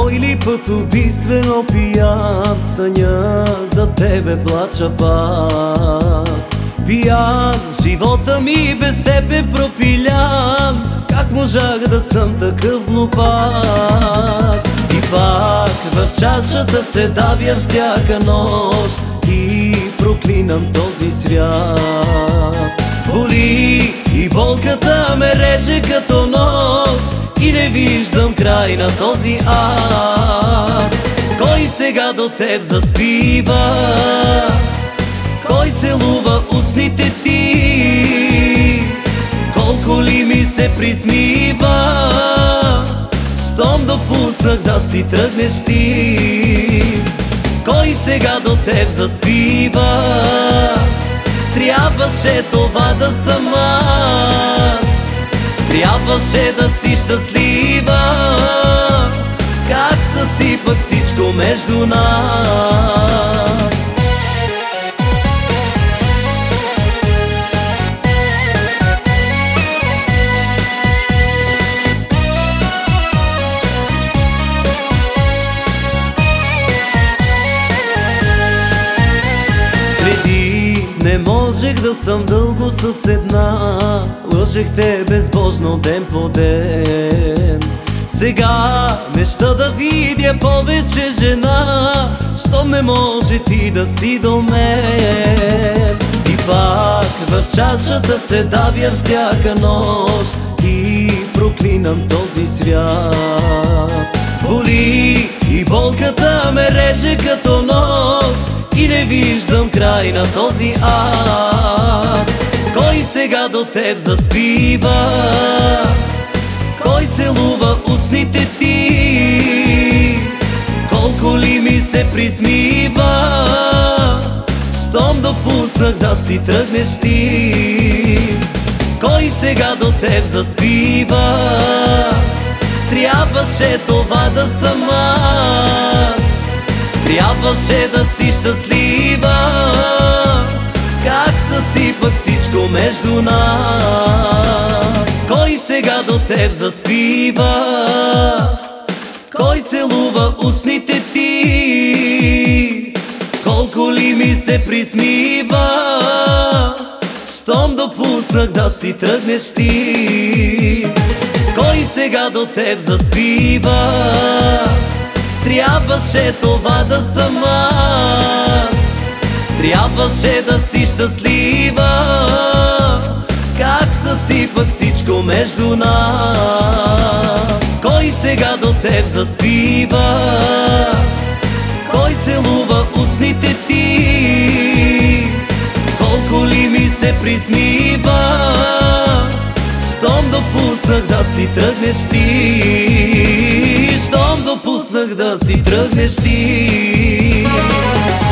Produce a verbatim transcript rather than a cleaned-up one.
Кой ли път убийствено пиян, в съня за тебе плача пак. Пиян, живота ми без теб е пропилян, как можах да съм такъв глупак? И пак в чашата се давя всяка нощ и проклинам този свят. Боли и болката ме реже като нож и не виждам край на този ад. Кой сега до теб заспива? Кой целува устните ти? Колко ли ми се присмива, щом допуснах да си тръгнеш ти? Кой сега до теб заспива? Трябваше това да съм аз, трябваше да си щастлива. Как съсипах всичко между нас? Не можех да съм дълго с една, лъжех те безбожно ден по ден. Сега не ща да видя повече жена, щом не може ти да си до мен. И пак в чашата се давя всяка нощ и проклинам този свят. Боли и болката ме реже като нож и не виждам край на този ад. Кой сега до теб заспива? Кой целува устните ти? Колко ли ми се присмива, щом допуснах да си тръгнеш ти? Кой сега до теб заспива? Трябваше това да съм аз, трябваше да си щастлива. Как съсипах всичко между нас? Кой сега до теб заспива? Кой целува устните ти? Колко ли ми се присмива, щом допуснах да си тръгнеш ти? Кой сега до теб заспива? Трябваше това да съм аз, трябваше да си щастлива. Как съсипах всичко между нас? Кой сега до теб заспива? Кой целува устните ти? Колко ли ми се присмива, щом допуснах да си тръгнеш ти? Щом допуснах да си тръгнеш ти?